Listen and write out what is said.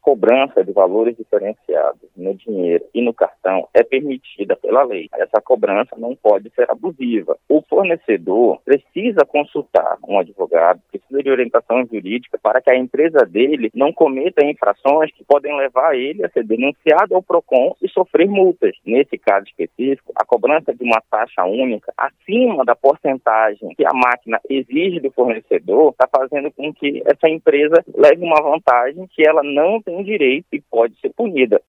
cobrança de valores diferenciados no dinheiro e no cartão é permitida pela lei. Essa cobrança não pode ser abusiva. O fornecedor precisa consultar um advogado, precisa de orientação jurídica para que a empresa dele não cometa infrações que podem levar ele a ser denunciado ao PROCON e sofrer multas. Nesse caso específico, a cobrança de uma taxa única acima da porcentagem que a máquina exige do fornecedor está fazendo com que essa empresa leve uma vantagem que ela não tem direito e pode ser punida.